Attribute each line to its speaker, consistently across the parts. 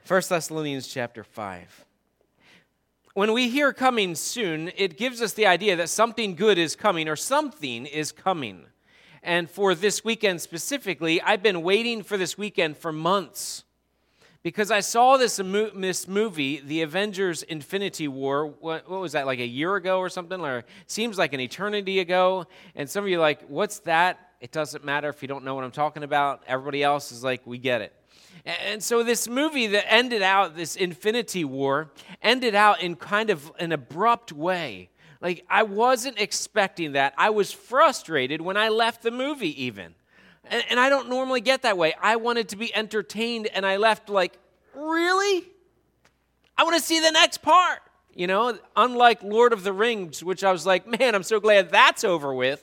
Speaker 1: 1 Thessalonians chapter 5. When we hear coming soon, it gives us the idea that something good is coming or something is coming. And for this weekend specifically, I've been waiting for this weekend for months because I saw this movie, The Avengers Infinity War. What was that, like a year ago or something? Or seems like an eternity ago. And some of you are like, what's that? It doesn't matter if you don't know what I'm talking about. Everybody else is like, we get it. And so this movie that ended out, this Infinity War, ended out in kind of an abrupt way. Like, I wasn't expecting that. I was frustrated when I left the movie even. And I don't normally get that way. I wanted to be entertained, and I left like, really? I want to see the next part. You know, unlike Lord of the Rings, which I was like, man, I'm so glad that's over with.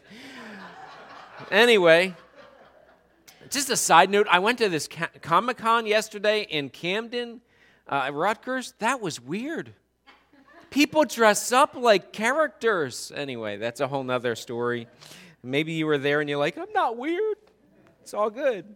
Speaker 1: Anyway, just a side note, I went to this Comic-Con yesterday in Camden, Rutgers. That was weird. People dress up like characters. Anyway, that's a whole nother story. Maybe you were there and you're like, I'm not weird. It's all good.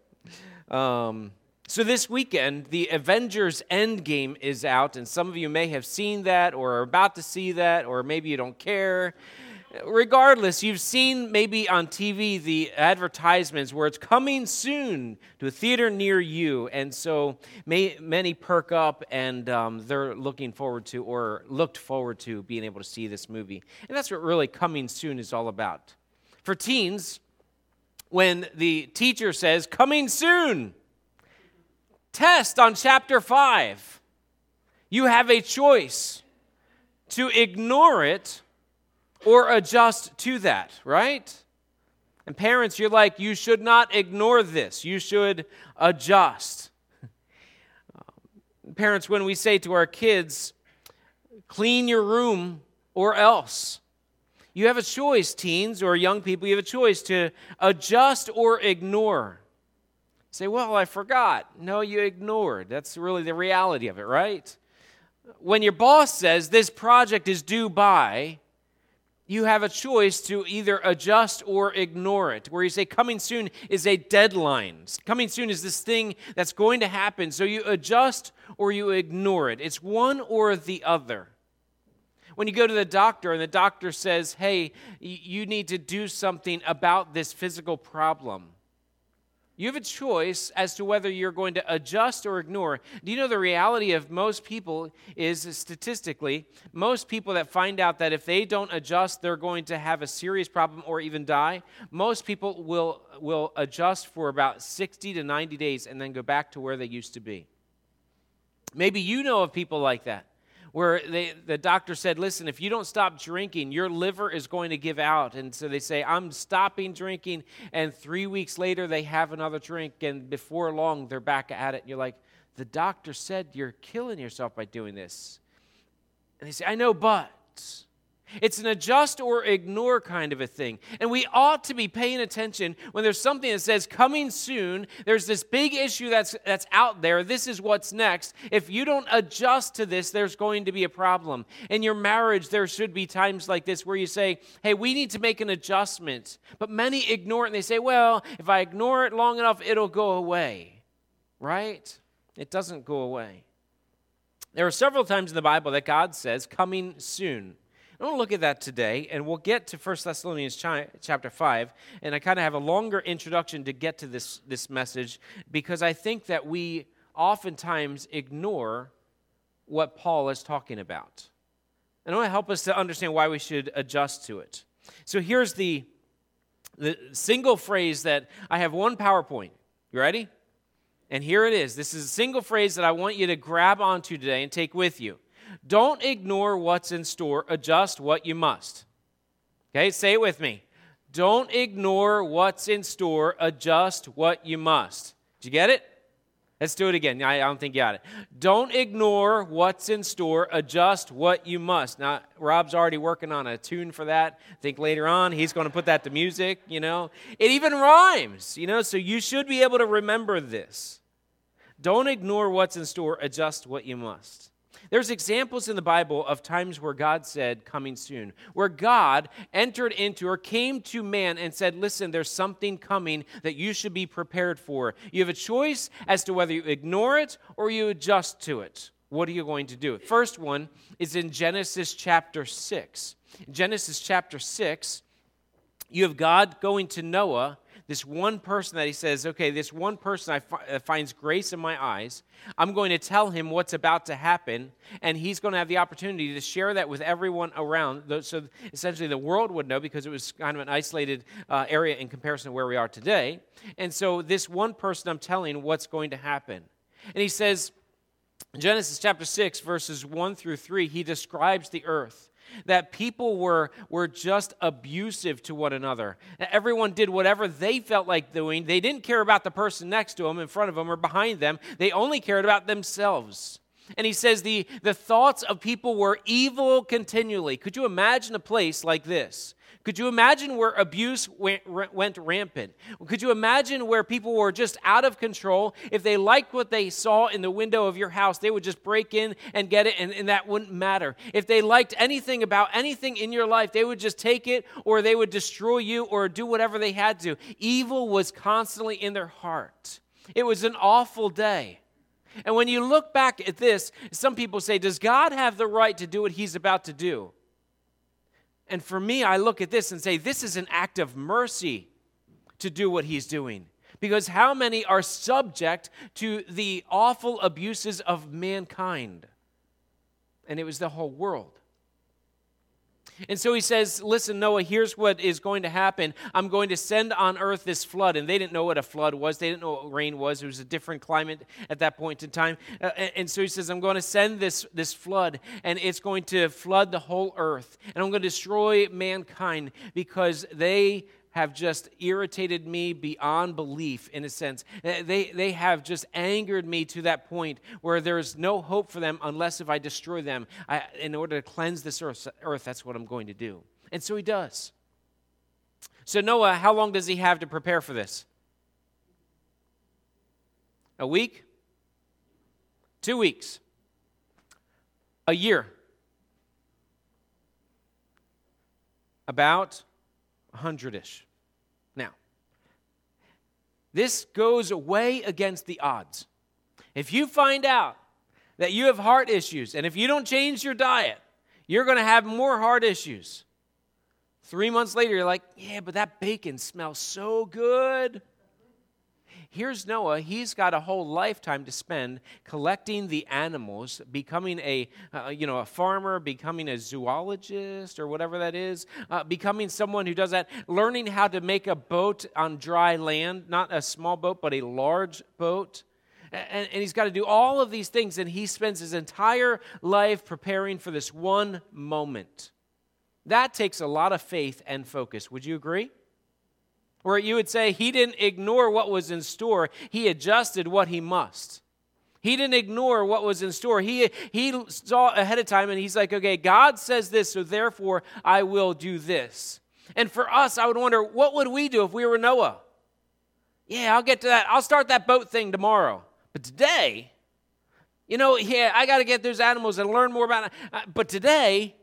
Speaker 1: So this weekend, the Avengers Endgame is out, and some of you may have seen that or are about to see that, or maybe you don't care. Regardless, you've seen maybe on TV the advertisements where it's coming soon to a theater near you, and so many perk up and they're looking forward to or looked forward to being able to see this movie. And that's what really coming soon is all about. For teens, when the teacher says, coming soon, test on chapter 5, you have a choice to ignore it or adjust to that, right? And parents, you're like, you should not ignore this. You should adjust. Parents, when we say to our kids, clean your room or else, you have a choice, teens or young people, you have a choice to adjust or ignore. Say, well, I forgot. No, you ignored. That's really the reality of it, right? When your boss says this project is due by, you have a choice to either adjust or ignore it, where you say coming soon is a deadline. Coming soon is this thing that's going to happen, so you adjust or you ignore it. It's one or the other. When you go to the doctor and the doctor says, hey, you need to do something about this physical problem, you have a choice as to whether you're going to adjust or ignore. Do you know the reality of most people is, statistically, most people that find out that if they don't adjust, they're going to have a serious problem or even die, most people will adjust for about 60 to 90 days and then go back to where they used to be. Maybe you know of people like that, where the doctor said, listen, if you don't stop drinking, your liver is going to give out. And so they say, I'm stopping drinking. And 3 weeks later, they have another drink. And before long, they're back at it. And you're like, the doctor said you're killing yourself by doing this. And they say, I know, but. It's an adjust or ignore kind of a thing. And we ought to be paying attention when there's something that says coming soon, there's this big issue that's out there, this is what's next. If you don't adjust to this, there's going to be a problem. In your marriage, there should be times like this where you say, hey, we need to make an adjustment. But many ignore it and they say, well, if I ignore it long enough, it'll go away. Right? It doesn't go away. There are several times in the Bible that God says coming soon. I want to look at that today, and we'll get to 1 Thessalonians chapter 5, and I kind of have a longer introduction to get to this message because I think that we oftentimes ignore what Paul is talking about. And I want to help us to understand why we should adjust to it. So here's the single phrase that I have one PowerPoint. You ready? And here it is. This is a single phrase that I want you to grab onto today and take with you. Don't ignore what's in store. Adjust what you must. Okay, say it with me. Don't ignore what's in store. Adjust what you must. Did you get it? Let's do it again. I don't think you got it. Don't ignore what's in store. Adjust what you must. Now, Rob's already working on a tune for that. I think later on he's going to put that to music, you know. It even rhymes, you know, so you should be able to remember this. Don't ignore what's in store. Adjust what you must. There's examples in the Bible of times where God said, coming soon, where God entered into or came to man and said, listen, there's something coming that you should be prepared for. You have a choice as to whether you ignore it or you adjust to it. What are you going to do? First one is in Genesis chapter 6. In Genesis chapter 6, you have God going to Noah, this one person that he says, okay, this one person finds grace in my eyes. I'm going to tell him what's about to happen, and he's going to have the opportunity to share that with everyone around. So essentially the world would know because it was kind of an isolated area in comparison to where we are today. And so this one person I'm telling what's going to happen. And he says, in Genesis chapter 6, verses 1 through 3, he describes the earth. That people were just abusive to one another. Everyone did whatever they felt like doing. They didn't care about the person next to them, in front of them, or behind them. They only cared about themselves. And he says the thoughts of people were evil continually. Could you imagine a place like this? Could you imagine where abuse went rampant? Could you imagine where people were just out of control? If they liked what they saw in the window of your house, they would just break in and get it, and that wouldn't matter. If they liked anything about anything in your life, they would just take it, or they would destroy you, or do whatever they had to. Evil was constantly in their heart. It was an awful day. And when you look back at this, some people say, does God have the right to do what he's about to do? And for me, I look at this and say, this is an act of mercy to do what he's doing. Because how many are subject to the awful abuses of mankind? And it was the whole world. And so he says, listen, Noah, here's what is going to happen. I'm going to send on earth this flood. And they didn't know what a flood was. They didn't know what rain was. It was a different climate at that point in time. And so he says, I'm going to send this flood, and it's going to flood the whole earth. And I'm going to destroy mankind because they have just irritated me beyond belief, in a sense. They have just angered me to that point where there's no hope for them unless if I destroy them. In order to cleanse this earth, that's what I'm going to do. And so he does. So Noah, how long does he have to prepare for this? A week? 2 weeks? A year? About 100-ish. Now, this goes way against the odds. If you find out that you have heart issues, and if you don't change your diet, you're going to have more heart issues. 3 months later, you're like, yeah, but that bacon smells so good. Here's Noah. He's got a whole lifetime to spend collecting the animals, becoming a farmer, becoming a zoologist or whatever that is, becoming someone who does that, learning how to make a boat on dry land, not a small boat, but a large boat. And he's got to do all of these things, and he spends his entire life preparing for this one moment. That takes a lot of faith and focus. Would you agree? Where you would say he didn't ignore what was in store, he adjusted what he must. He didn't ignore what was in store. He saw ahead of time, and he's like, okay, God says this, so therefore I will do this. And for us, I would wonder, what would we do if we were Noah? Yeah, I'll get to that. I'll start that boat thing tomorrow. But today, I got to get those animals and learn more about it. But today,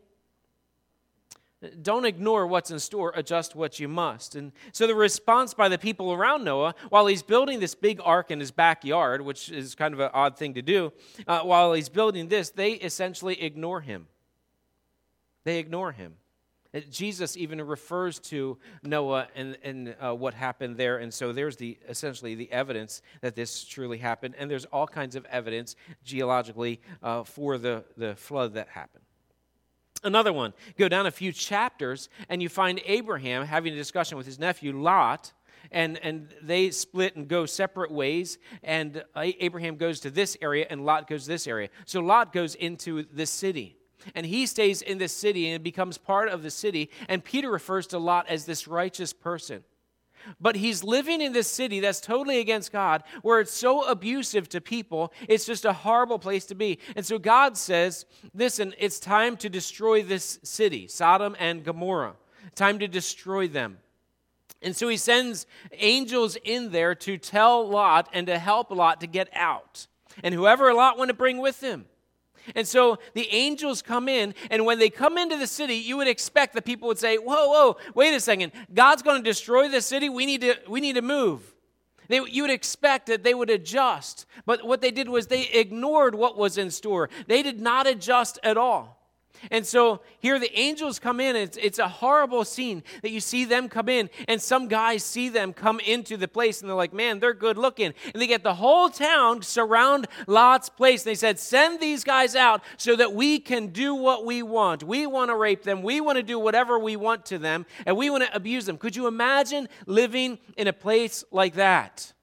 Speaker 1: don't ignore what's in store, adjust what you must. And so the response by the people around Noah, while he's building this big ark in his backyard, which is kind of an odd thing to do, while he's building this, they essentially ignore him. They ignore him. Jesus even refers to Noah and what happened there, and so there's essentially the evidence that this truly happened, and there's all kinds of evidence geologically for the flood that happened. Another one, go down a few chapters, and you find Abraham having a discussion with his nephew Lot, and they split and go separate ways, and Abraham goes to this area, and Lot goes to this area. So Lot goes into this city, and he stays in this city, and becomes part of the city, and Peter refers to Lot as this righteous person. But he's living in this city that's totally against God, where it's so abusive to people, it's just a horrible place to be. And so God says, listen, it's time to destroy this city, Sodom and Gomorrah. Time to destroy them. And so he sends angels in there to tell Lot and to help Lot to get out. And whoever Lot wanted to bring with him. And so the angels come in, and when they come into the city, you would expect that people would say, whoa, wait a second. God's going to destroy the city. We need to move. You would expect that they would adjust. But what they did was they ignored what was in store. They did not adjust at all. And so here the angels come in. It's a horrible scene that you see them come in, and some guys see them come into the place, and they're like, man, they're good looking. And they get the whole town surround Lot's place. And they said, send these guys out so that we can do what we want. We want to rape them. We want to do whatever we want to them, and we want to abuse them. Could you imagine living in a place like that?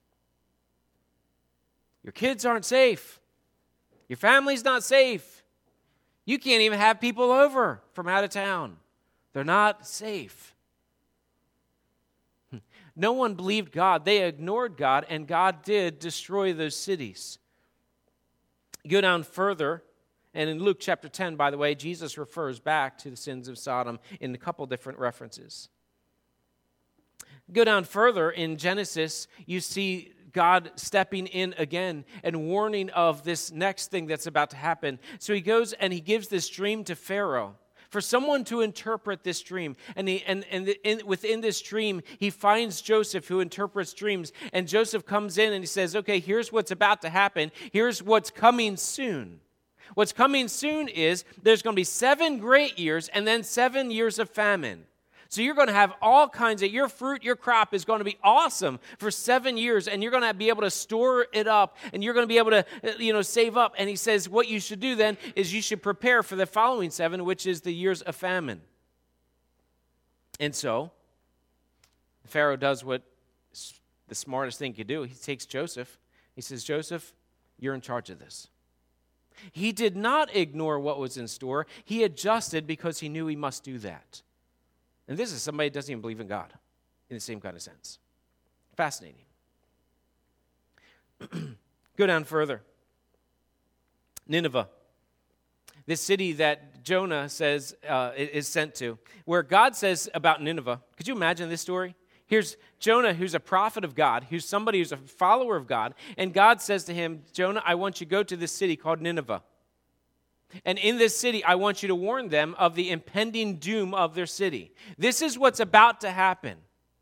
Speaker 1: Your kids aren't safe. Your family's not safe. You can't even have people over from out of town. They're not safe. No one believed God. They ignored God, and God did destroy those cities. Go down further, and in Luke chapter 10, by the way, Jesus refers back to the sins of Sodom in a couple different references. Go down further in Genesis, you see God stepping in again and warning of this next thing that's about to happen. So he goes and he gives this dream to Pharaoh for someone to interpret this dream. And within this dream, he finds Joseph, who interprets dreams. And Joseph comes in and he says, okay, here's what's about to happen. Here's what's coming soon. What's coming soon is there's going to be 7 great years and then 7 years of famine. So you're going to have all kinds of, your fruit, your crop is going to be awesome for 7 years, and you're going to be able to store it up, and you're going to be able to, save up. And he says what you should do then is you should prepare for the following 7, which is the years of famine. And so Pharaoh does what the smartest thing he could do. He takes Joseph. He says, Joseph, you're in charge of this. He did not ignore what was in store. He adjusted because he knew he must do that. And this is somebody who doesn't even believe in God in the same kind of sense. Fascinating. Go down further. Nineveh, this city that Jonah says is sent to, where God says about Nineveh, could you imagine this story? Here's Jonah, who's a prophet of God, who's somebody who's a follower of God, and God says to him, Jonah, I want you to go to this city called Nineveh. And in this city, I want you to warn them of the impending doom of their city. This is what's about to happen.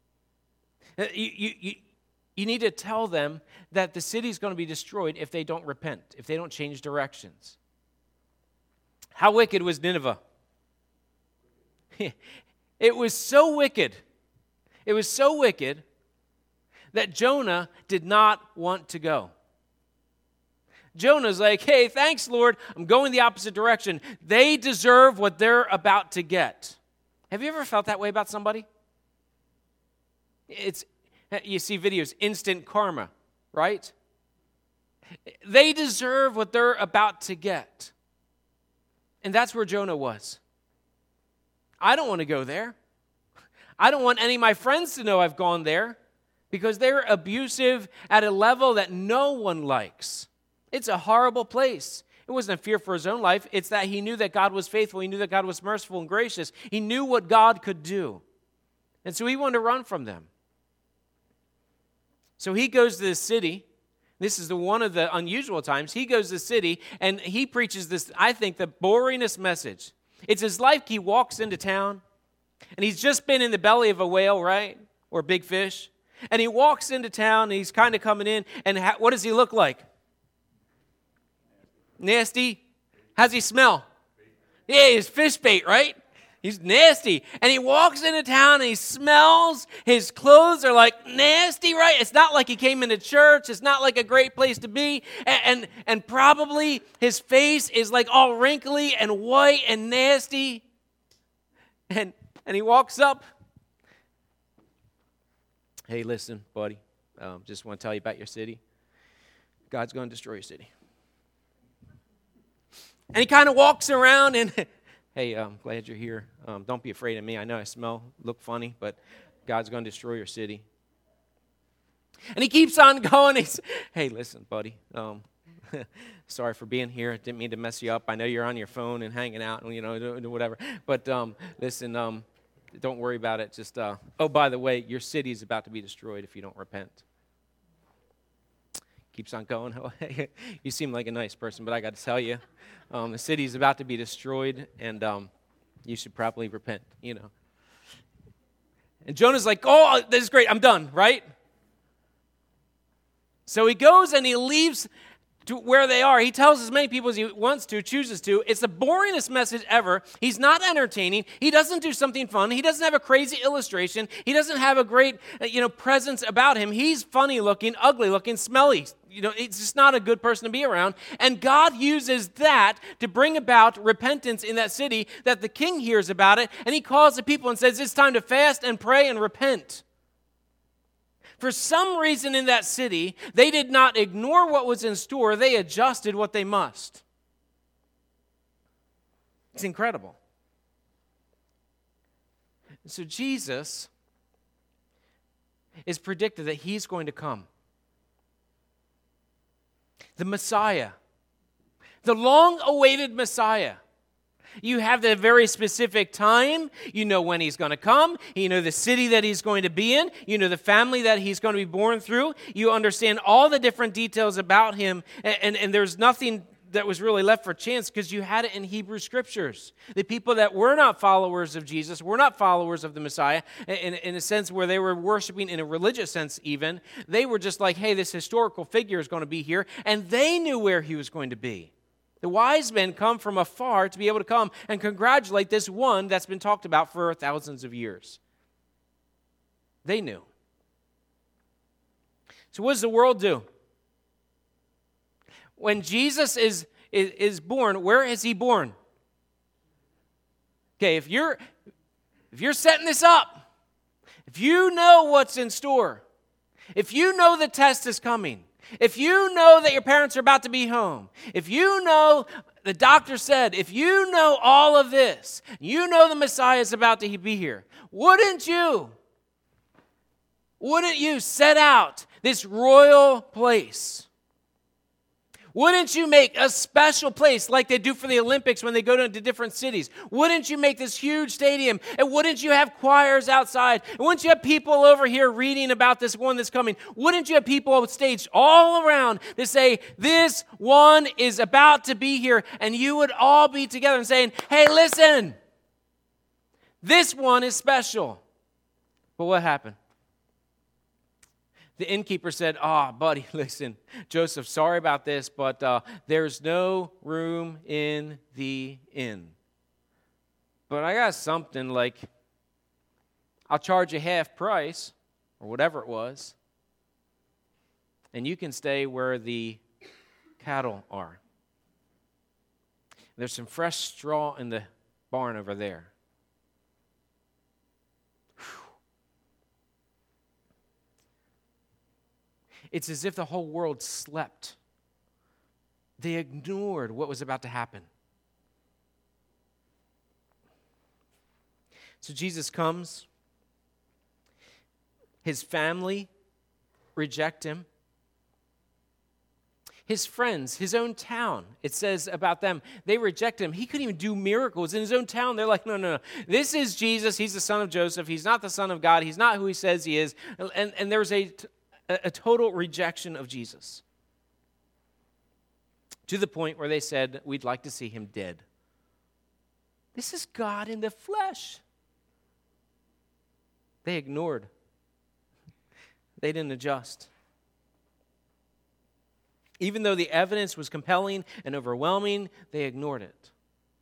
Speaker 1: You need to tell them that the city is going to be destroyed if they don't repent, if they don't change directions. How wicked was Nineveh? It was so wicked. It was so wicked that Jonah did not want to go. Jonah's like, hey, thanks, Lord. I'm going the opposite direction. They deserve what they're about to get. Have you ever felt that way about somebody? You see videos, instant karma, right? They deserve what they're about to get. And that's where Jonah was. I don't want to go there. I don't want any of my friends to know I've gone there because they're abusive at a level that no one likes. It's a horrible place. It wasn't a fear for his own life. It's that he knew that God was faithful. He knew that God was merciful and gracious. He knew what God could do. And so he wanted to run from them. So he goes to this city. This is one of the unusual times. He goes to the city and he preaches this, I think, the boringest message. It's his life. He walks into town and he's just been in the belly of a whale, right? Or big fish. And he walks into town and he's kind of coming in. And what does he look like? Nasty. How's he smell? Yeah, he's fish bait, right? He's nasty. And he walks into town and he smells. His clothes are like nasty, right? It's not like he came into church. It's not like a great place to be. And probably his face is like all wrinkly and white and nasty. And he walks up. Hey, listen, buddy. Just want to tell you about your city. God's going to destroy your city. And he kind of walks around and, hey, I'm glad you're here. Don't be afraid of me. I know I look funny, but God's going to destroy your city. And he keeps on going. He's, hey, listen, buddy. Sorry for being here. I didn't mean to mess you up. I know you're on your phone and hanging out and, whatever. But listen, don't worry about it. Just, oh, by the way, your city is about to be destroyed if you don't repent. keeps on going. You seem like a nice person, but I got to tell you, the city is about to be destroyed, and you should probably repent, And Jonah's like, oh, this is great, I'm done, right? So he goes and he leaves to where they are. He tells as many people as he wants to, chooses to. It's the boringest message ever. He's not entertaining. He doesn't do something fun. He doesn't have a crazy illustration. He doesn't have a great, presence about him. He's funny looking, ugly looking, smelly. It's just not a good person to be around. And God uses that to bring about repentance in that city, that the king hears about it, and he calls the people and says, it's time to fast and pray and repent. For some reason in that city, they did not ignore what was in store. They adjusted what they must. It's incredible. So Jesus is predicted that he's going to come. The Messiah. The long-awaited Messiah. You have the very specific time. You know when he's going to come. You know the city that he's going to be in. You know the family that he's going to be born through. You understand all the different details about him. And there's nothing that was really left for chance because you had it in Hebrew Scriptures. The people that were not followers of Jesus, were not followers of the Messiah, in a sense where they were worshiping in a religious sense even, they were just like, hey, this historical figure is going to be here. And they knew where he was going to be. The wise men come from afar to be able to come and congratulate this one that's been talked about for thousands of years. They knew. So what does the world do? When Jesus is born, where is he born? Okay, if you're setting this up, if you know what's in store, if you know the test is coming, if you know that your parents are about to be home, if you know the doctor said, if you know all of this, you know the Messiah is about to be here, wouldn't you set out this royal place? Wouldn't you make a special place like they do for the Olympics when they go to different cities? Wouldn't you make this huge stadium? And wouldn't you have choirs outside? And wouldn't you have people over here reading about this one that's coming? Wouldn't you have people staged all around to say, this one is about to be here? And you would all be together and saying, hey, listen, this one is special. But what happened? The innkeeper said, buddy, listen, Joseph, sorry about this, but there's no room in the inn. But I got something like, I'll charge you half price, or whatever it was, and you can stay where the cattle are. There's some fresh straw in the barn over there. It's as if the whole world slept. They ignored what was about to happen. So Jesus comes. His family reject him. His friends, his own town, it says about them, they reject him. He couldn't even do miracles in his own town. They're like, no. This is Jesus. He's the son of Joseph. He's not the son of God. He's not who he says he is. And there's a total rejection of Jesus. To the point where they said, we'd like to see him dead. This is God in the flesh. They ignored. They didn't adjust. Even though the evidence was compelling and overwhelming, they ignored it.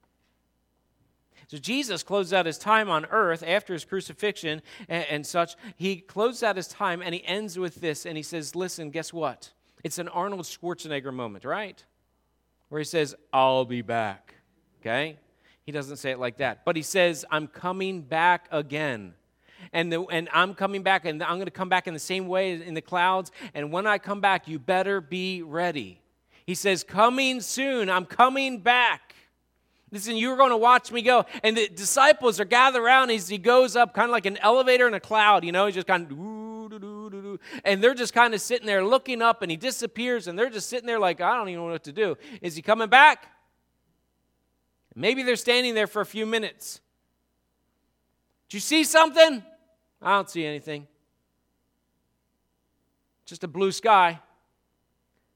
Speaker 1: So Jesus closed out his time on earth after his crucifixion and such. He closed out his time and he ends with this and he says, listen, guess what? It's an Arnold Schwarzenegger moment, right? Where he says, I'll be back, okay? He doesn't say it like that. But he says, I'm coming back again. And I'm coming back and I'm going to come back in the same way in the clouds. And when I come back, you better be ready. He says, coming soon, I'm coming back. Listen, you're going to watch me go. And the disciples are gathered around as he goes up, kind of like an elevator in a cloud, He's just kind of doo-doo-doo-doo. And they're just kind of sitting there looking up, and he disappears, and they're just sitting there like, I don't even know what to do. Is he coming back? Maybe they're standing there for a few minutes. Did you see something? I don't see anything. Just a blue sky.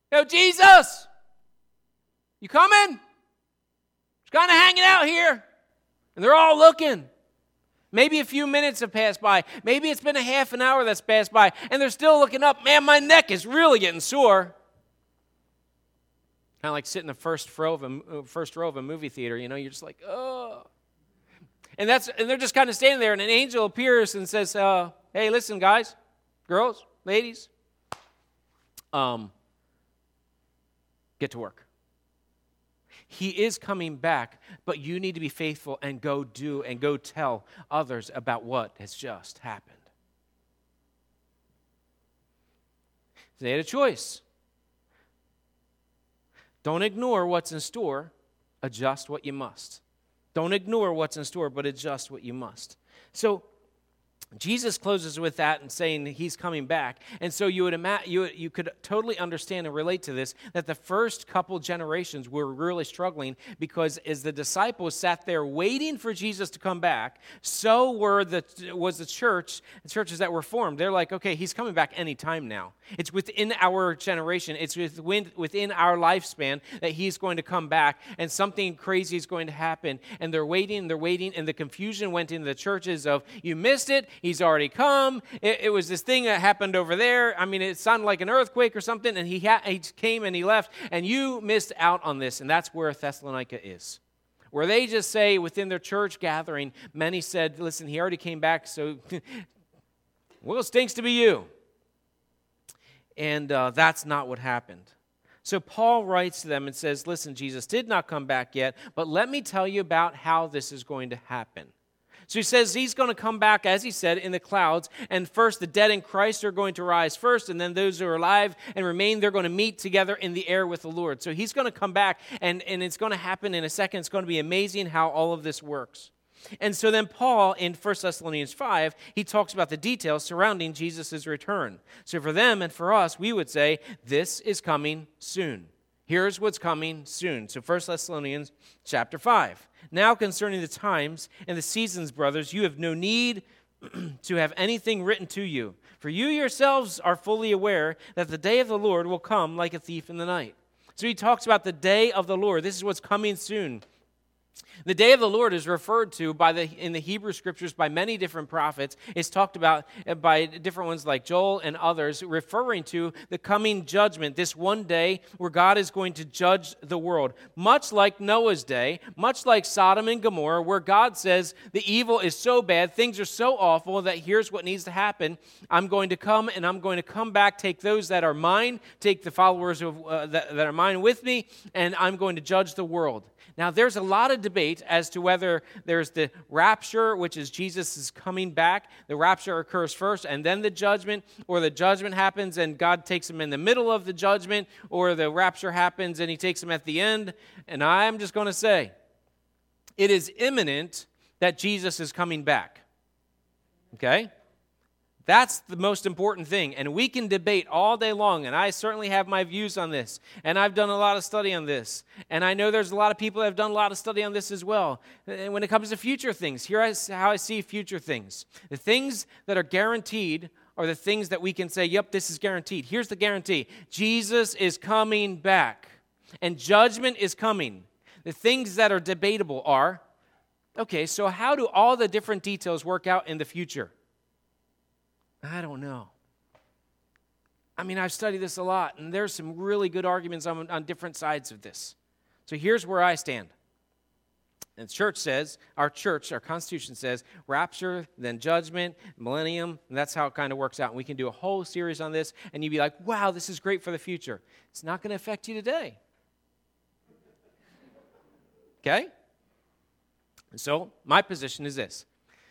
Speaker 1: Yo, Jesus, you coming? Just kind of hanging out here. And they're all looking. Maybe a few minutes have passed by. Maybe it's been a half an hour that's passed by. And they're still looking up. Man, my neck is really getting sore. Kind of like sitting in the first row of a movie theater. You know, you're just like, oh. And they're just kind of standing there. And an angel appears and says, hey, listen, guys, girls, ladies. Get to work. He is coming back, but you need to be faithful and go tell others about what has just happened. They had a choice. Don't ignore what's in store, adjust what you must. Don't ignore what's in store, but adjust what you must. So Jesus closes with that and saying he's coming back. And so you could totally understand and relate to this, that the first couple generations were really struggling because as the disciples sat there waiting for Jesus to come back, so was the churches that were formed. They're like, okay, he's coming back anytime now. It's within our generation. It's within our lifespan that he's going to come back and something crazy is going to happen. And they're waiting, and the confusion went into the churches of, you missed it, he's already come. It was this thing that happened over there. I mean, it sounded like an earthquake or something, and he came and he left, and you missed out on this. And that's where Thessalonica is. Where they just say within their church gathering, many said, listen, he already came back, so well, it stinks to be you. And that's not what happened. So Paul writes to them and says, listen, Jesus did not come back yet, but let me tell you about how this is going to happen. So he says he's going to come back, as he said, in the clouds, and first the dead in Christ are going to rise first, and then those who are alive and remain, they're going to meet together in the air with the Lord. So he's going to come back, and it's going to happen in a second. It's going to be amazing how all of this works. And so then Paul, in 1 Thessalonians 5, he talks about the details surrounding Jesus' return. So for them and for us, we would say, this is coming soon. Here's what's coming soon. So 1 Thessalonians chapter 5. Now concerning the times and the seasons, brothers, you have no need to have anything written to you. For you yourselves are fully aware that the day of the Lord will come like a thief in the night. So he talks about the day of the Lord. This is what's coming soon. The day of the Lord is referred to in the Hebrew Scriptures by many different prophets. It's talked about by different ones like Joel and others, referring to the coming judgment, this one day where God is going to judge the world. Much like Noah's day, much like Sodom and Gomorrah, where God says the evil is so bad, things are so awful that here's what needs to happen. I'm going to come and I'm going to come back, take those that are mine, take the followers that are mine with me, and I'm going to judge the world. Now, there's a lot of debate as to whether there's the rapture, which is Jesus is coming back. The rapture occurs first, and then the judgment, or the judgment happens and God takes him in the middle of the judgment, or the rapture happens and he takes him at the end. And I'm just going to say, it is imminent that Jesus is coming back. Okay? That's the most important thing. And we can debate all day long, and I certainly have my views on this. And I've done a lot of study on this. And I know there's a lot of people that have done a lot of study on this as well. And when it comes to future things, here's how I see future things. The things that are guaranteed are the things that we can say, yep, this is guaranteed. Here's the guarantee. Jesus is coming back, and judgment is coming. The things that are debatable are, okay, so how do all the different details work out in the future? I don't know. I mean, I've studied this a lot, and there's some really good arguments on different sides of this. So here's where I stand. And the church says, our Constitution says, rapture, then judgment, millennium, and that's how it kind of works out. And we can do a whole series on this, and you'd be like, wow, this is great for the future. It's not going to affect you today. Okay? And so my position is this.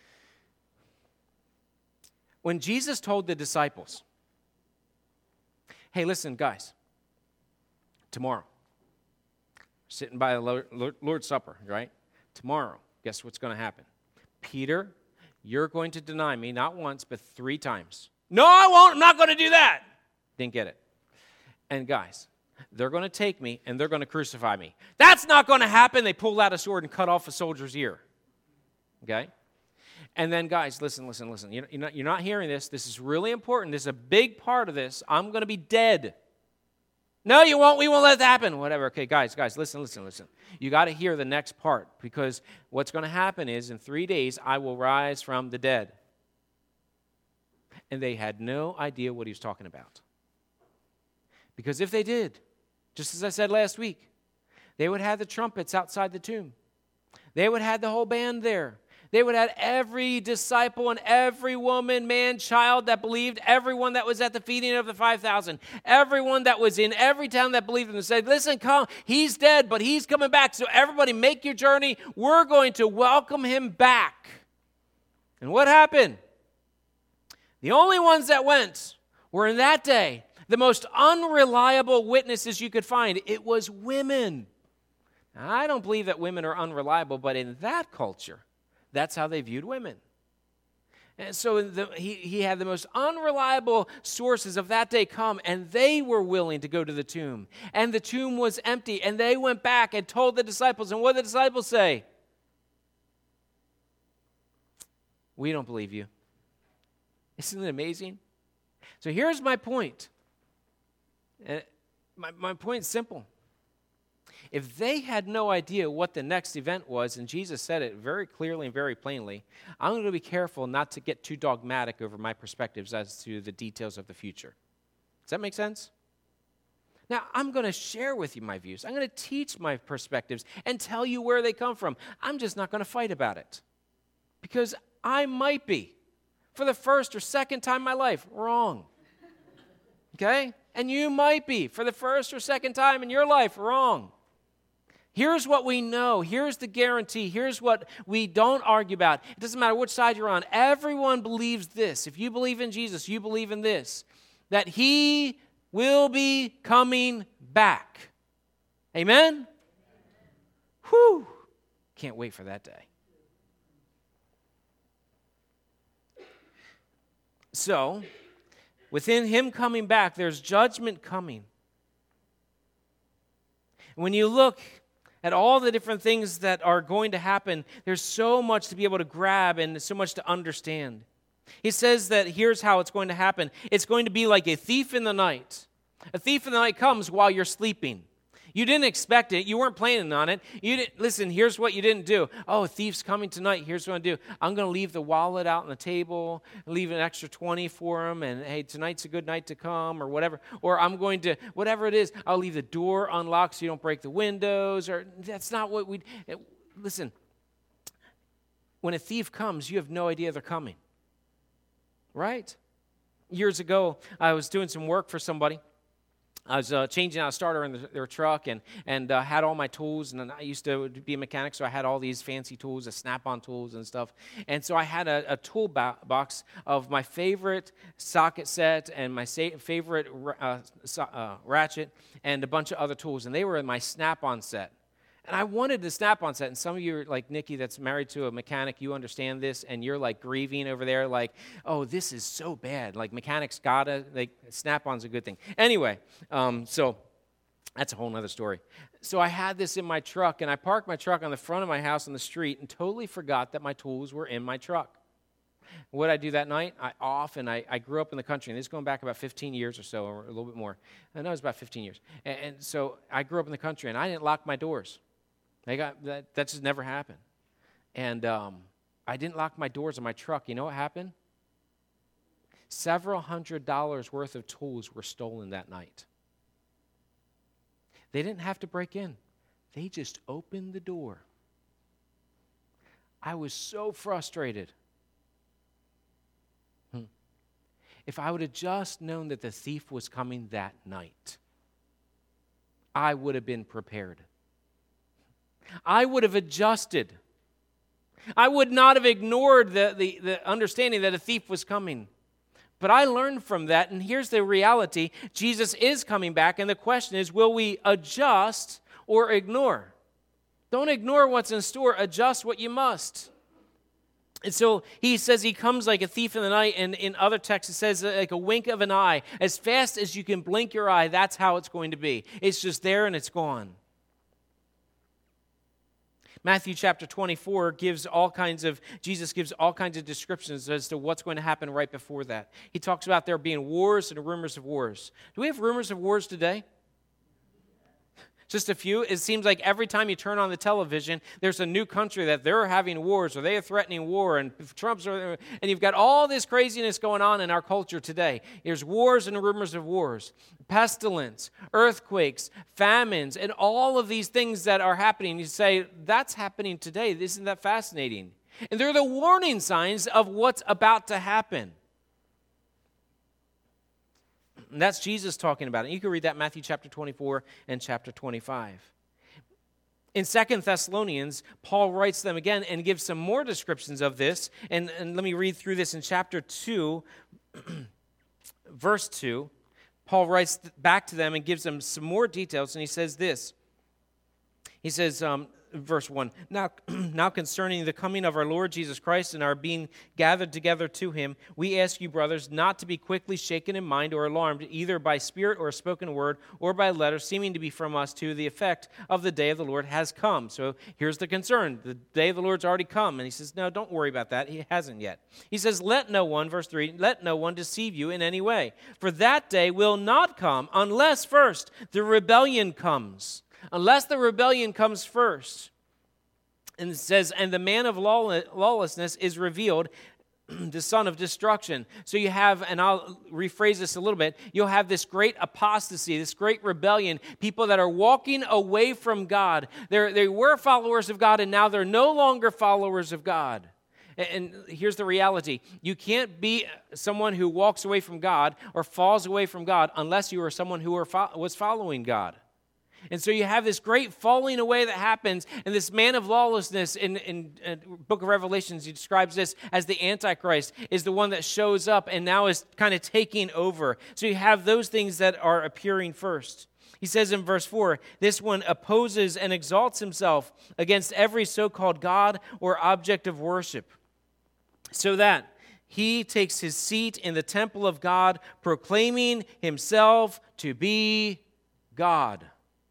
Speaker 1: When Jesus told the disciples, hey, listen, guys, tomorrow, sitting by the Lord's Supper, right? Tomorrow, guess what's going to happen? Peter, you're going to deny me not once, but 3 times. No, I won't. I'm not going to do that. Didn't get it. And guys, they're going to take me and they're going to crucify me. That's not going to happen. They pulled out a sword and cut off a soldier's ear. Okay? And then, guys, listen. You're not hearing this. This is really important. This is a big part of this. I'm going to be dead. No, you won't. We won't let that happen. Whatever. Okay, guys, listen. You got to hear the next part, because what's going to happen is in 3 days I will rise from the dead. And they had no idea what he was talking about. Because if they did, just as I said last week, they would have the trumpets outside the tomb. They would have the whole band there. They would have every disciple and every woman, man, child that believed, everyone that was at the feeding of the 5,000, everyone that was in every town that believed him and said, listen, come, he's dead, but he's coming back. So everybody make your journey. We're going to welcome him back. And what happened? The only ones that went were in that day the most unreliable witnesses you could find. It was women. Now, I don't believe that women are unreliable, but in that culture, that's how they viewed women. And so he had the most unreliable sources of that day come, and they were willing to go to the tomb. And the tomb was empty, and they went back and told the disciples. And what did the disciples say? We don't believe you. Isn't it amazing? So here's my point. My point is simple. If they had no idea what the next event was, and Jesus said it very clearly and very plainly, I'm going to be careful not to get too dogmatic over my perspectives as to the details of the future. Does that make sense? Now, I'm going to share with you my views. I'm going to teach my perspectives and tell you where they come from. I'm just not going to fight about it, because I might be, for the first or second time in my life, wrong. Okay? And you might be, for the first or second time in your life, wrong. Here's what we know. Here's the guarantee. Here's what we don't argue about. It doesn't matter which side you're on. Everyone believes this. If you believe in Jesus, you believe in this, that he will be coming back. Amen? Whew. Can't wait for that day. So, within him coming back, there's judgment coming. When you look at all the different things that are going to happen, there's so much to be able to grab and so much to understand. He says that here's how it's going to happen. It's going to be like a thief in the night. A thief in the night comes while you're sleeping. You didn't expect it. You weren't planning on it. Listen, here's what you didn't do. Oh, a thief's coming tonight. Here's what I'm going to do. I'm going to leave the wallet out on the table, leave an extra 20 for him, and hey, tonight's a good night to come, or whatever. Or I'm going to, whatever it is, I'll leave the door unlocked so you don't break the windows. Or that's not what we... Listen, when a thief comes, you have no idea they're coming. Right? Years ago, I was doing some work for somebody. I was changing out a starter in their truck and had all my tools. And I used to be a mechanic, so I had all these fancy tools, the Snap-on tools and stuff. And so I had a tool box of my favorite socket set and my favorite ratchet and a bunch of other tools. And they were in my Snap-on set. And I wanted the Snap-on set. And some of you are like Nikki that's married to a mechanic. You understand this. And you're like grieving over there like, oh, this is so bad. Like mechanics gotta, like Snap-on's a good thing. Anyway, so that's a whole nother story. So I had this in my truck. And I parked my truck on the front of my house on the street and totally forgot that my tools were in my truck. What did I do that night? I grew up in the country, and this is going back about 15 years or so, or a little bit more. I know it was about 15 years. And so I grew up in the country, and I didn't lock my doors. That just never happened. And I didn't lock my doors in my truck. You know what happened? Several $100s worth of tools were stolen that night. They didn't have to break in. They just opened the door. I was so frustrated. If I would have just known that the thief was coming that night, I would have been prepared. I would have adjusted. I would not have ignored the understanding that a thief was coming. But I learned from that, and here's the reality. Jesus is coming back, and the question is, will we adjust or ignore? Don't ignore what's in store. Adjust what you must. And so he says he comes like a thief in the night, and in other texts it says like a wink of an eye. As fast as you can blink your eye, that's how it's going to be. It's just there and it's gone. Matthew chapter 24 Jesus gives all kinds of descriptions as to what's going to happen right before that. He talks about there being wars and rumors of wars. Do we have rumors of wars today? Just a few. It seems like every time you turn on the television, there's a new country that they're having wars or they are threatening war, and and you've got all this craziness going on in our culture today. There's wars and rumors of wars, pestilence, earthquakes, famines, and all of these things that are happening. You say, that's happening today. Isn't that fascinating? And they're the warning signs of what's about to happen. And that's Jesus talking about it. You can read that in Matthew chapter 24 and chapter 25. In 2 Thessalonians, Paul writes them again and gives some more descriptions of this. And let me read through this in chapter 2, verse 2. Paul writes back to them and gives them some more details, and he says this. He says, verse 1, Now concerning the coming of our Lord Jesus Christ and our being gathered together to him, we ask you, brothers, not to be quickly shaken in mind or alarmed, either by spirit or spoken word, or by letter, seeming to be from us, to the effect of the day of the Lord has come. So here's the concern. The day of the Lord's already come. And he says, no, don't worry about that. He hasn't yet. He says, let no one, verse 3, let no one deceive you in any way. For that day will not come unless first the rebellion comes. Unless the rebellion comes first. And it says, and the man of lawlessness is revealed, the son of destruction. So you have, and I'll rephrase this a little bit, you'll have this great apostasy, this great rebellion, people that are walking away from God. They were followers of God, and now they're no longer followers of God. And here's the reality. You can't be someone who walks away from God or falls away from God unless you are someone who was following God. And so you have this great falling away that happens, and this man of lawlessness in book of Revelations, he describes this as the Antichrist, is the one that shows up and now is kind of taking over. So you have those things that are appearing first. He says in verse 4, this one opposes and exalts himself against every so-called God or object of worship, so that he takes his seat in the temple of God, proclaiming himself to be God.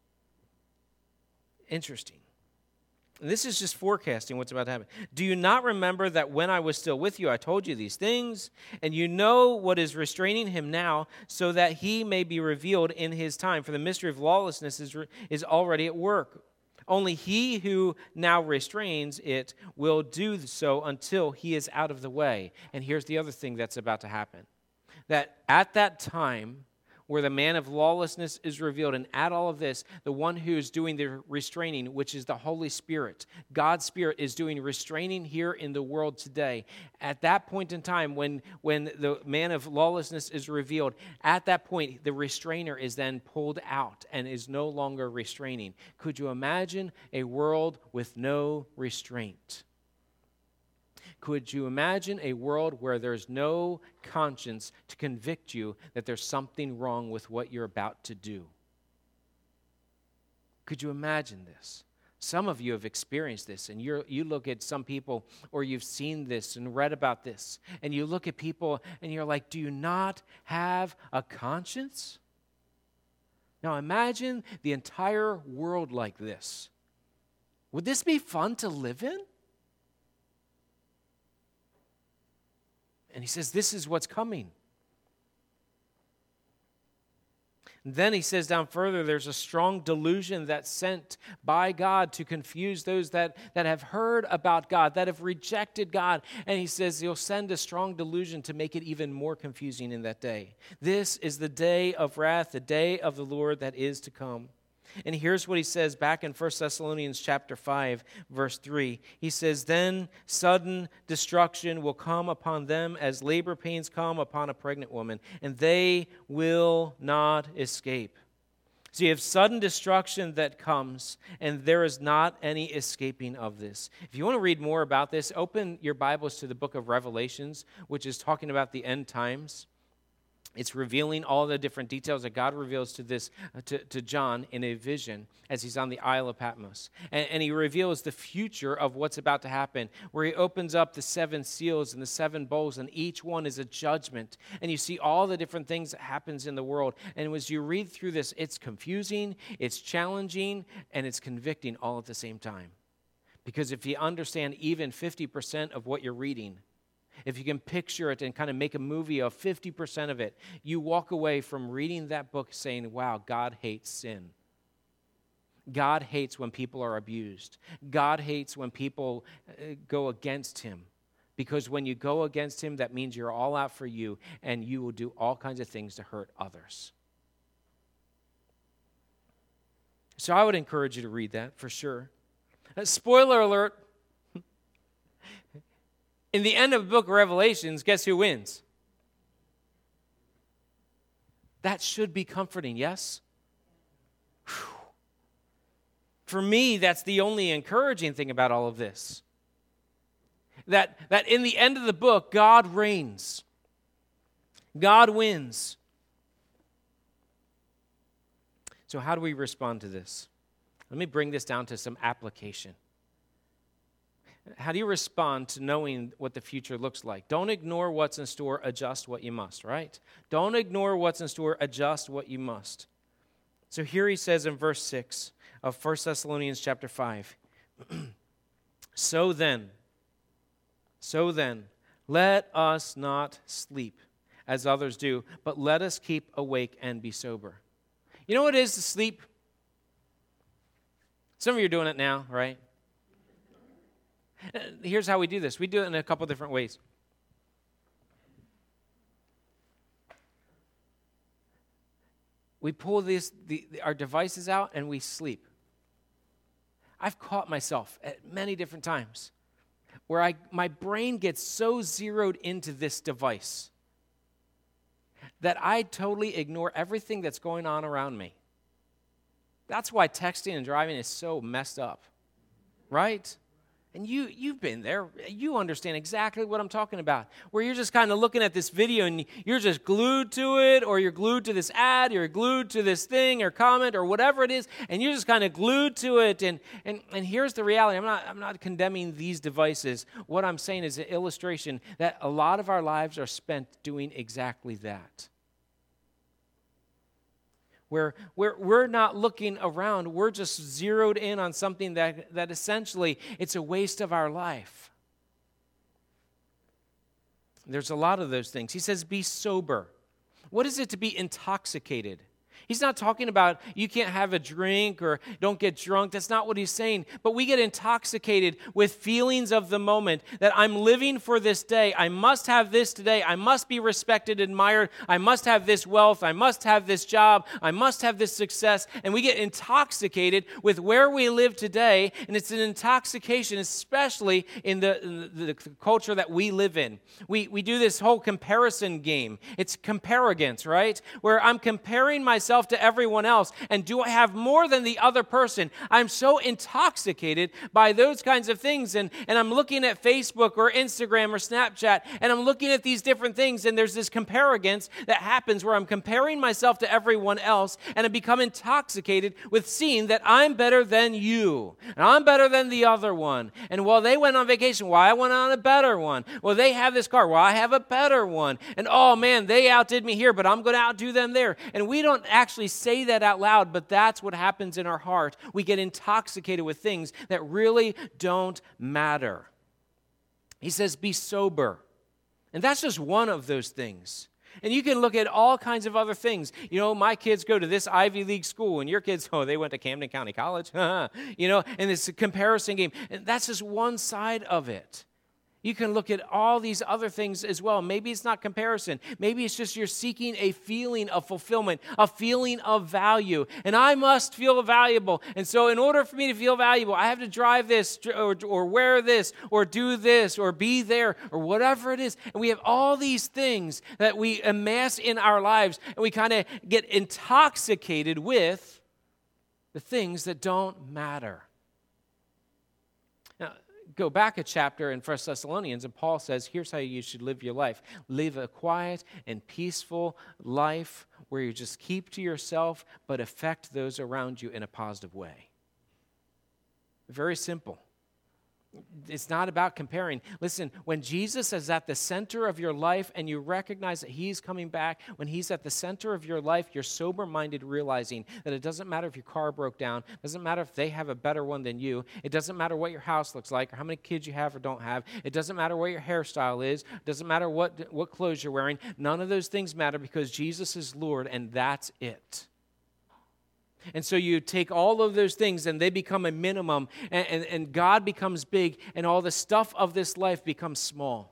Speaker 1: Interesting. This is just forecasting what's about to happen. Do you not remember that when I was still with you, I told you these things? And you know what is restraining him now, so that he may be revealed in his time. For the mystery of lawlessness is already at work. Only he who now restrains it will do so until he is out of the way. And here's the other thing that's about to happen. That at that time, where the man of lawlessness is revealed, and at all of this, the one who is doing the restraining, which is the Holy Spirit, God's Spirit is doing restraining here in the world today. At that point in time, when the man of lawlessness is revealed, at that point, the restrainer is then pulled out and is no longer restraining. Could you imagine a world with no restraint? Could you imagine a world where there's no conscience to convict you that there's something wrong with what you're about to do? Could you imagine this? Some of you have experienced this, and you look at some people, or you've seen this and read about this, and you look at people and you're like, do you not have a conscience? Now imagine the entire world like this. Would this be fun to live in? And he says, this is what's coming. And then he says down further, there's a strong delusion that's sent by God to confuse those that have heard about God, that have rejected God. And he says he'll send a strong delusion to make it even more confusing in that day. This is the day of wrath, the day of the Lord that is to come. And here's what he says back in 1 Thessalonians chapter 5, verse 3. He says, then sudden destruction will come upon them as labor pains come upon a pregnant woman, and they will not escape. So you have sudden destruction that comes, and there is not any escaping of this. If you want to read more about this, open your Bibles to the book of Revelations, which is talking about the end times. It's revealing all the different details that God reveals to John in a vision as he's on the Isle of Patmos. And he reveals the future of what's about to happen, where he opens up the 7 seals and the 7 bowls, and each one is a judgment. And you see all the different things that happens in the world. And as you read through this, it's confusing, it's challenging, and it's convicting all at the same time. Because if you understand even 50% of what you're reading, if you can picture it and kind of make a movie of 50% of it, you walk away from reading that book saying, wow, God hates sin. God hates when people are abused. God hates when people go against him. Because when you go against him, that means you're all out for you, and you will do all kinds of things to hurt others. So I would encourage you to read that for sure. Spoiler alert. In the end of the book of Revelations, guess who wins? That should be comforting, yes? Whew. For me, that's the only encouraging thing about all of this. That in the end of the book, God reigns. God wins. So how do we respond to this? Let me bring this down to some application. How do you respond to knowing what the future looks like? Don't ignore what's in store, adjust what you must, right? Don't ignore what's in store, adjust what you must. So here he says in verse 6 of 1 Thessalonians chapter 5, So then, let us not sleep as others do, but let us keep awake and be sober. You know what it is to sleep? Some of you are doing it now, right? Here's how we do this. We do it in a couple different ways. We pull our devices out and we sleep. I've caught myself at many different times where my brain gets so zeroed into this device that I totally ignore everything that's going on around me. That's why texting and driving is so messed up, right? And you've been there. You understand exactly what I'm talking about, where you're just kind of looking at this video and you're just glued to it, or you're glued to this ad, you're glued to this thing or comment or whatever it is, and you're just kind of glued to it. And here's the reality. I'm not condemning these devices. What I'm saying is an illustration that a lot of our lives are spent doing exactly that. Where we're not looking around, we're just zeroed in on something that essentially it's a waste of our life. There's a lot of those things. He says, be sober. What is it to be intoxicated? He's not talking about you can't have a drink or don't get drunk. That's not what he's saying. But we get intoxicated with feelings of the moment that I'm living for this day. I must have this today. I must be respected, admired. I must have this wealth. I must have this job. I must have this success. And we get intoxicated with where we live today. And it's an intoxication, especially in the culture that we live in. We do this whole comparison game. It's comparigance, right? Where I'm comparing myself to everyone else, and do I have more than the other person? I'm so intoxicated by those kinds of things, and I'm looking at Facebook or Instagram or Snapchat, and I'm looking at these different things, and there's this comparigance that happens where I'm comparing myself to everyone else, and I become intoxicated with seeing that I'm better than you, and I'm better than the other one, and while they went on vacation, well, I went on a better one. Well, they have this car, well, I have a better one, and oh man, they outdid me here, but I'm going to outdo them there, and we don't actually say that out loud, but that's what happens in our heart. We get intoxicated with things that really don't matter. He says, be sober. And that's just one of those things. And you can look at all kinds of other things. You know, my kids go to this Ivy League school, and your kids, oh, they went to Camden County College. You know, and it's a comparison game. And that's just one side of it. You can look at all these other things as well. Maybe it's not comparison. Maybe it's just you're seeking a feeling of fulfillment, a feeling of value. And I must feel valuable. And so in order for me to feel valuable, I have to drive this or wear this or do this or be there or whatever it is. And we have all these things that we amass in our lives, and we kind of get intoxicated with the things that don't matter. Now, go back a chapter in 1 Thessalonians, and Paul says, here's how you should live your life. Live a quiet and peaceful life where you just keep to yourself, but affect those around you in a positive way. Very simple. It's not about comparing. Listen, when Jesus is at the center of your life and you recognize that he's coming back, when he's at the center of your life, you're sober-minded, realizing that it doesn't matter if your car broke down, it doesn't matter if they have a better one than you, it doesn't matter what your house looks like or how many kids you have or don't have, it doesn't matter what your hairstyle is, it doesn't matter what clothes you're wearing, none of those things matter because Jesus is Lord and that's it. And so you take all of those things and they become a minimum, and God becomes big, and all the stuff of this life becomes small.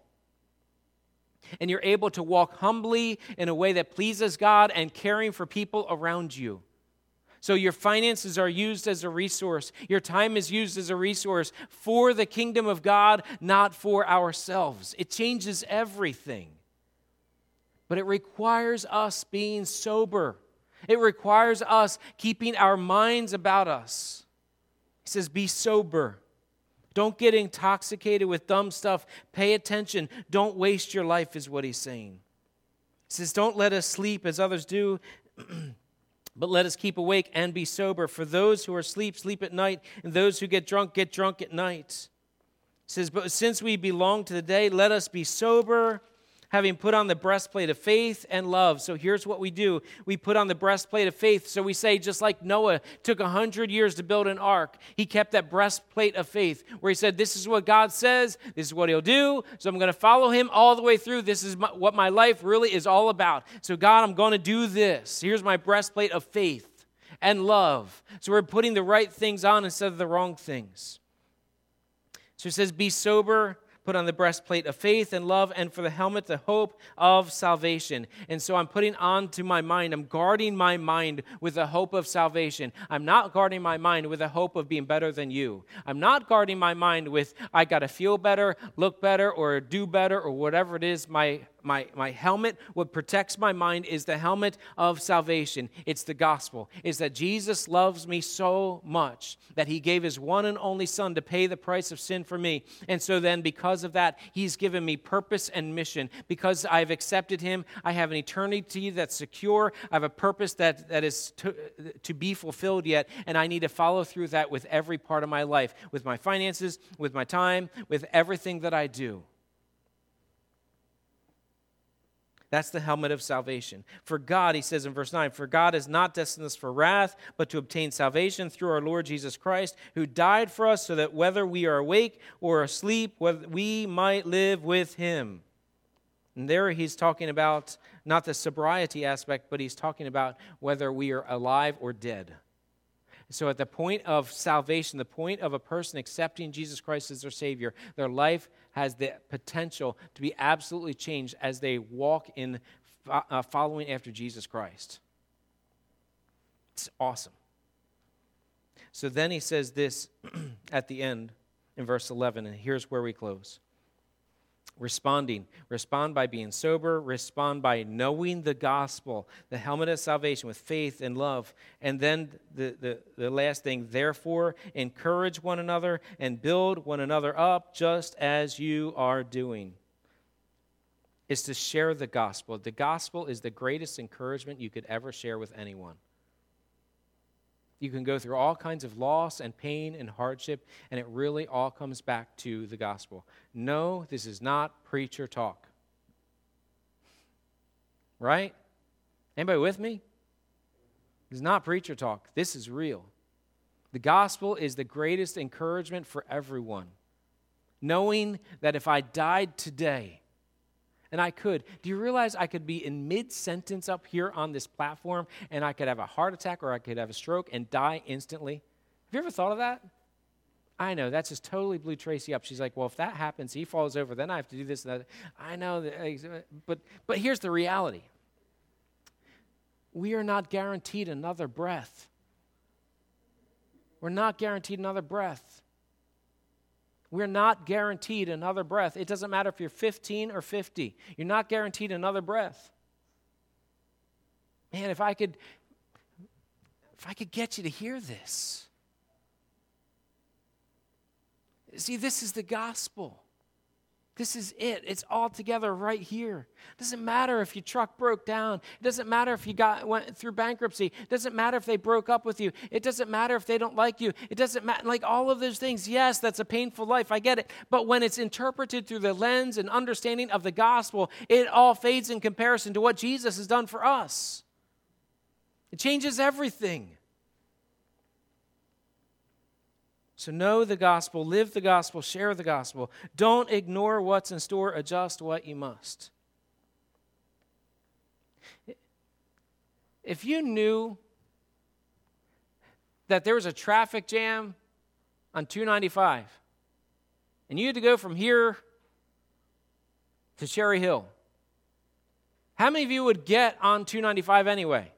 Speaker 1: And you're able to walk humbly in a way that pleases God and caring for people around you. So your finances are used as a resource. Your time is used as a resource for the kingdom of God, not for ourselves. It changes everything. But it requires us being sober. It requires us keeping our minds about us. He says, be sober. Don't get intoxicated with dumb stuff. Pay attention. Don't waste your life, is what he's saying. He says, don't let us sleep as others do, but let us keep awake and be sober. For those who are asleep, sleep at night, and those who get drunk at night. He says, but since we belong to the day, let us be sober, having put on the breastplate of faith and love. So here's what we do. We put on the breastplate of faith. So we say, just like Noah took 100 years to build an ark, he kept that breastplate of faith where he said, this is what God says, this is what he'll do, so I'm going to follow him all the way through. This is what my life really is all about. So God, I'm going to do this. Here's my breastplate of faith and love. So we're putting the right things on instead of the wrong things. So it says, be sober, put on the breastplate of faith and love, and for the helmet, the hope of salvation. And so I'm putting on to my mind, I'm guarding my mind with the hope of salvation. I'm not guarding my mind with the hope of being better than you. I'm not guarding my mind with, I got to feel better, look better, or do better, or whatever it is. My helmet, what protects my mind is the helmet of salvation. It's the gospel. It's that Jesus loves me so much that he gave his one and only son to pay the price of sin for me. And so then because of that, he's given me purpose and mission. Because I've accepted him, I have an eternity that's secure. I have a purpose that is to be fulfilled yet, and I need to follow through that with every part of my life, with my finances, with my time, with everything that I do. That's the helmet of salvation. For God, he says in verse 9, for God has not destined us for wrath, but to obtain salvation through our Lord Jesus Christ, who died for us so that whether we are awake or asleep, we might live with him. And there he's talking about not the sobriety aspect, but he's talking about whether we are alive or dead. So at the point of salvation, the point of a person accepting Jesus Christ as their Savior, their life has the potential to be absolutely changed as they walk in following after Jesus Christ. It's awesome. So then he says this at the end in verse 11, and here's where we close. Responding. Respond by being sober. Respond by knowing the gospel, the helmet of salvation with faith and love. And then the last thing, therefore, encourage one another and build one another up just as you are doing. Is to share the gospel. The gospel is the greatest encouragement you could ever share with anyone. You can go through all kinds of loss and pain and hardship, and it really all comes back to the gospel. No, this is not preacher talk. Right? Anybody with me? This is not preacher talk. This is real. The gospel is the greatest encouragement for everyone. Knowing that if I died today, and I could. Do you realize I could be in mid-sentence up here on this platform and I could have a heart attack or I could have a stroke and die instantly? Have you ever thought of that? I know, that just totally blew Tracy up. She's like, well, if that happens, he falls over, then I have to do this and that. I know, but here's the reality. We are not guaranteed another breath. We're not guaranteed another breath. We're not guaranteed another breath. It doesn't matter if you're 15 or 50. You're not guaranteed another breath. Man, if I could get you to hear this. See, this is the gospel. This is it. It's all together right here. It doesn't matter if your truck broke down. It doesn't matter if you went through bankruptcy. It doesn't matter if they broke up with you. It doesn't matter if they don't like you. It doesn't matter. Like all of those things, yes, that's a painful life. I get it. But when it's interpreted through the lens and understanding of the gospel, it all fades in comparison to what Jesus has done for us. It changes everything. So know the gospel, live the gospel, share the gospel. Don't ignore what's in store, adjust what you must. If you knew that there was a traffic jam on 295, and you had to go from here to Cherry Hill, how many of you would get on 295 anyway?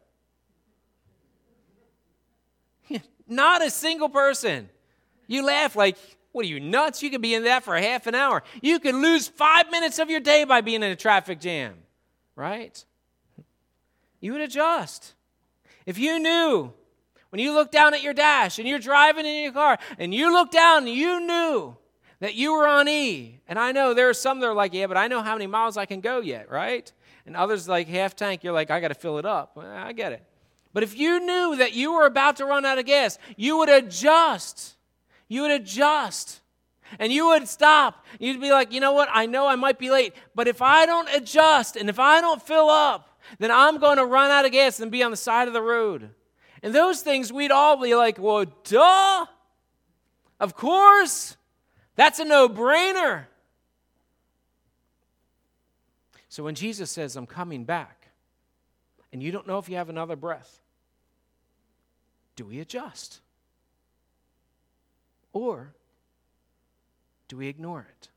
Speaker 1: Not a single person. You laugh like, what are you, nuts? You could be in that for half an hour. You could lose 5 minutes of your day by being in a traffic jam, right? You would adjust. If you knew, when you look down at your dash and you're driving in your car and you look down and you knew that you were on E, and I know there are some that are like, yeah, but I know how many miles I can go yet, right? And others like half tank, you're like, I got to fill it up. Well, I get it. But if you knew that you were about to run out of gas, you would adjust. You would adjust. And you would stop. You'd be like, you know what? I know I might be late, but if I don't adjust and if I don't fill up, then I'm going to run out of gas and be on the side of the road. And those things we'd all be like, well, duh. Of course. That's a no-brainer. So when Jesus says, I'm coming back, and you don't know if you have another breath, do we adjust? Or do we ignore it?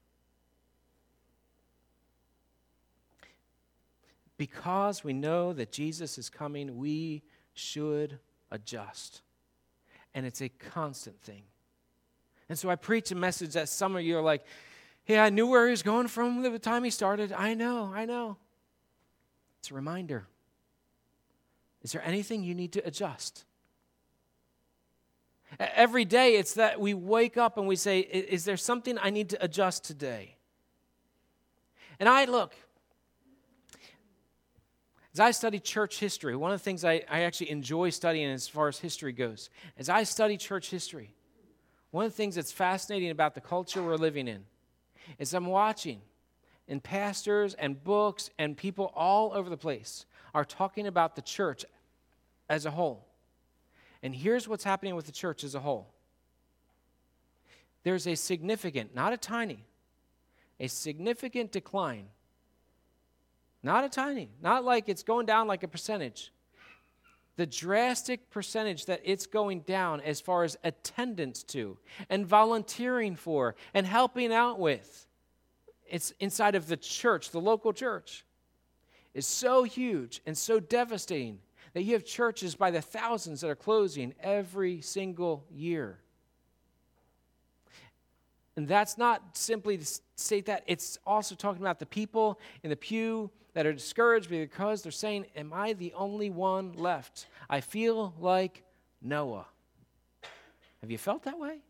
Speaker 1: Because we know that Jesus is coming, we should adjust. And it's a constant thing. And so I preach a message that some of you are like, hey, I knew where he was going from the time he started. I know. It's a reminder. Is there anything you need to adjust? Every day it's that we wake up and we say, is there something I need to adjust today? And as I study church history, one of the things I actually enjoy studying as far as history goes, as I study church history, one of the things that's fascinating about the culture we're living in is I'm watching, and pastors and books and people all over the place are talking about the church as a whole. And here's what's happening with the church as a whole. There's a significant, not a tiny, a significant decline. Not a tiny, not like it's going down like a percentage. The drastic percentage that it's going down as far as attendance to and volunteering for and helping out with, it's inside of the church, the local church, is so huge and so devastating that you have churches by the thousands that are closing every single year. And that's not simply to state that. It's also talking about the people in the pew that are discouraged because they're saying, am I the only one left? I feel like Noah. Have you felt that way?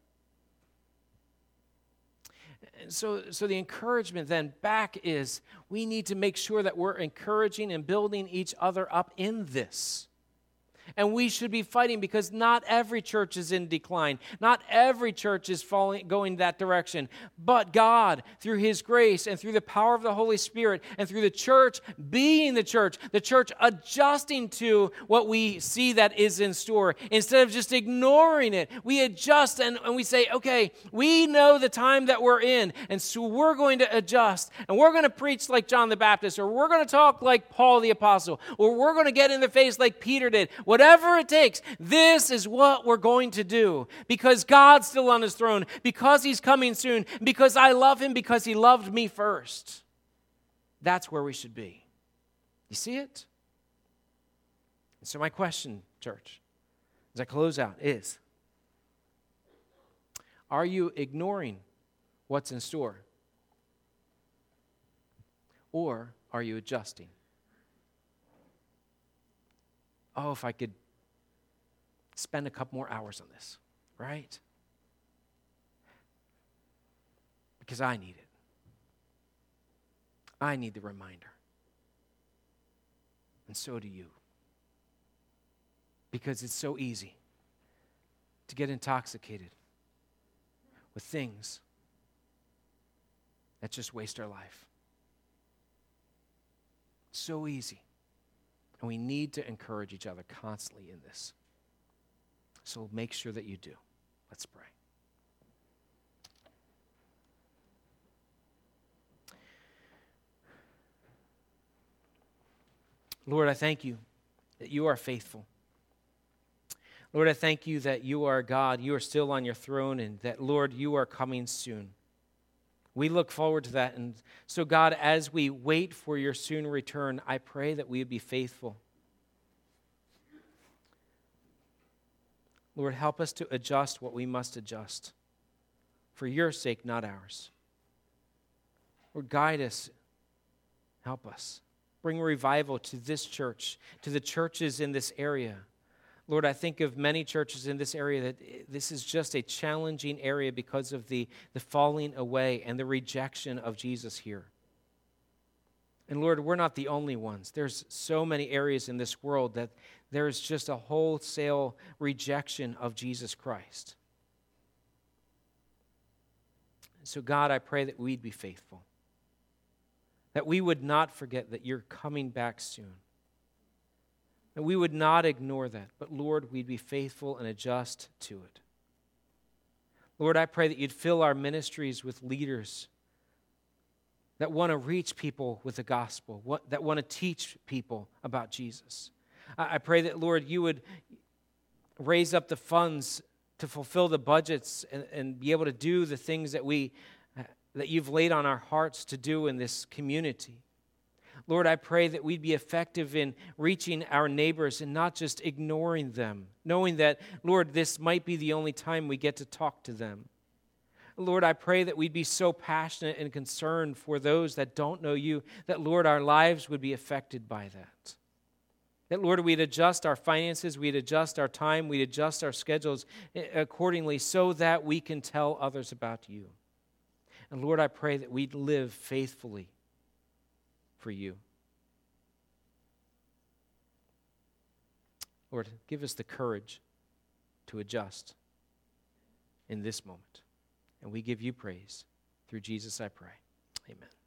Speaker 1: And so the encouragement then back is we need to make sure that we're encouraging and building each other up in this. And we should be fighting because not every church is in decline. Not every church is going that direction. But God, through His grace and through the power of the Holy Spirit and through the church being the church adjusting to what we see that is in store. Instead of just ignoring it, we adjust and we say, okay, we know the time that we're in, and so we're going to adjust. And we're going to preach like John the Baptist, or we're going to talk like Paul the Apostle, or we're going to get in the face like Peter did. Whatever it takes, this is what we're going to do because God's still on His throne, because He's coming soon, because I love Him, because He loved me first. That's where we should be. You see it? And so my question, church, as I close out is, are you ignoring what's in store? Or are you adjusting? Oh, if I could spend a couple more hours on this, right? Because I need it. I need the reminder. And so do you. Because it's so easy to get intoxicated with things that just waste our life. So easy. And we need to encourage each other constantly in this. So make sure that you do. Let's pray. Lord, I thank you that you are faithful. Lord, I thank you that you are God, you are still on your throne, and that, Lord, you are coming soon. We look forward to that. And so, God, as we wait for your soon return, I pray that we would be faithful. Lord, help us to adjust what we must adjust for your sake, not ours. Lord, guide us. Help us. Bring revival to this church, to the churches in this area. Lord, I think of many churches in this area that this is just a challenging area because of the falling away and the rejection of Jesus here. And Lord, we're not the only ones. There's so many areas in this world that there's just a wholesale rejection of Jesus Christ. So God, I pray that we'd be faithful, that we would not forget that you're coming back soon, that we would not ignore that, but Lord, we'd be faithful and adjust to it. Lord, I pray that you'd fill our ministries with leaders that want to reach people with the gospel, that want to teach people about Jesus. I pray that, Lord, you would raise up the funds to fulfill the budgets and be able to do the things that you've laid on our hearts to do in this community. Lord, I pray that we'd be effective in reaching our neighbors and not just ignoring them, knowing that, Lord, this might be the only time we get to talk to them. Lord, I pray that we'd be so passionate and concerned for those that don't know you, that, Lord, our lives would be affected by that. That, Lord, we'd adjust our finances, we'd adjust our time, we'd adjust our schedules accordingly so that we can tell others about you. And, Lord, I pray that we'd live faithfully for you. Lord, give us the courage to adjust in this moment. And we give you praise. Through Jesus I pray. Amen.